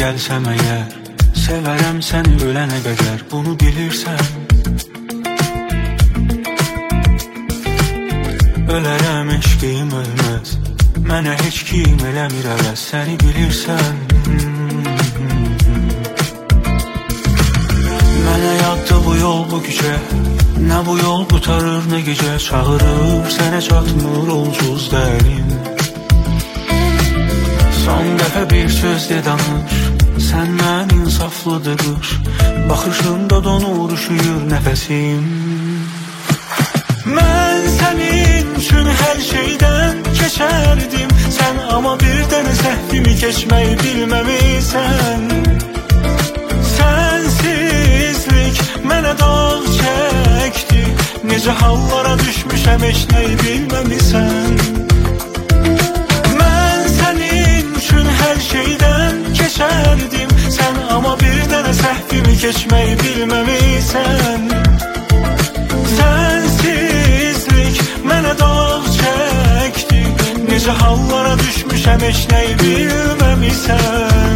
gəlsəm əgər, sevərəm səni ölənə qədər, bunu bilirsən. Ölərəm, eşqim ölməz, mənə heç kim eləmir əvəz, səni bilirsən. Mənə yaddı bu yol, bu gücə, nə bu yol qutarır, nə gecə çağırır, sənə çatmır onsuz dəlim. Son dəfə bir söz de danış, səndən insaflıdır qış, baxışında donur, üşüyür nəfəsim. Mən sənin üçün hər şeydən keçərdim, sən amma bir dənə səhvimi keçməyi bilməmisən. Sənsizlik mənə dağ çəkdi, necə hallara düşmüşəm, heç nəyi bilməmisən. Mən sənin üçün hər şeydən keçərdim, sən amma bir dənə səhvimi keçməyi bilməmisən. Sənsizlik mənə dağ çəkdi, necə hallara düşmüşəm, heç nəyi bilməmisən.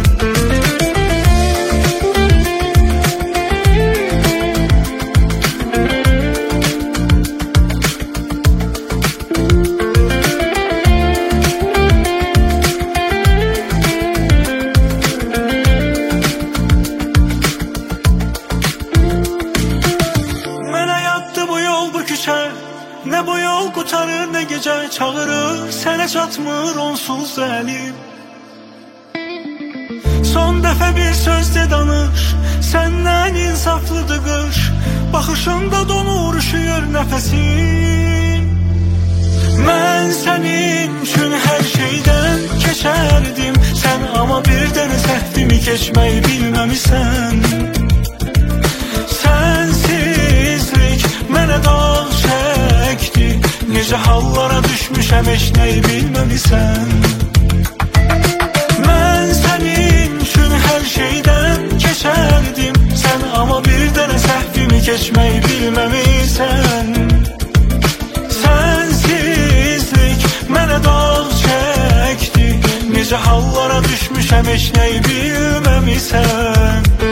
Nə bu yol qutarır, nə gecə çağırır, sənə çatmır onsuz əlim. Son dəfə bir söz de danış, səndən insaflıdır qış, baxışında donur, üşüyür nəfəsim. Mən sənin üçün hər şeydən keçərdim, sən amma bir dənə səhvimi keçməyi bilməmisən. Sənsizlik mənə dağ çəkdi, necə hallara düşmüşəm, heç nəyi bilməmisən. Mən sənin üçün hər şeydən keçərdim, sən amma bir dənə səhvimi keçməyi bilməmisən. Sənsizlik mənə dağ çəkdi, necə hallara düşmüşəm, heç nəyi bilməmisən.